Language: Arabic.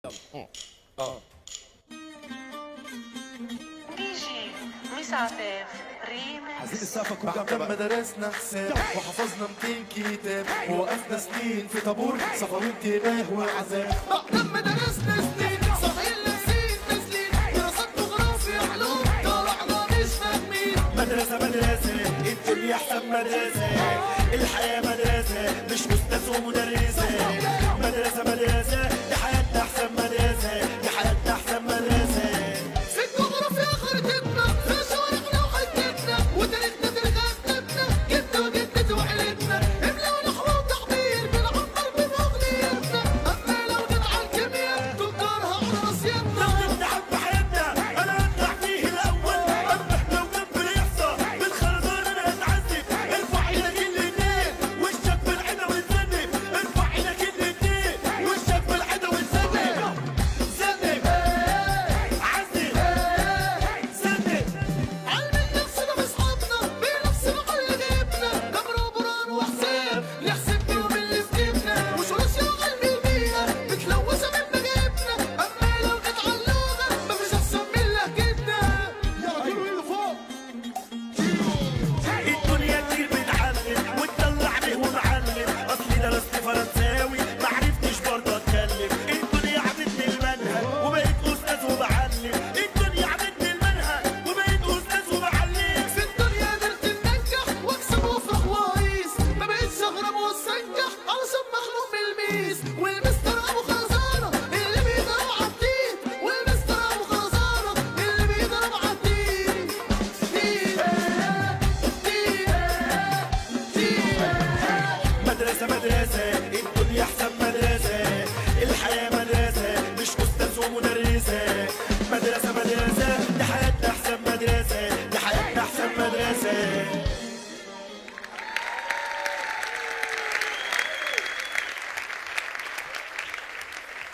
ديجي ميس عفاف ريمكس. عزيز السقف بعد ما درسنا حساب وحفظنا 200 كتاب ووقفنا سنين في طابور سفر وانتباه وعذاب. بعد ما درسنا سنين صحيح ناسين نازلين دراسات جغرافيا علوم طلعنا مش فاهمين. مدرسة الدنيا احسن مدرسة، الحياة مدرسة مش أستاذ ومدرسة.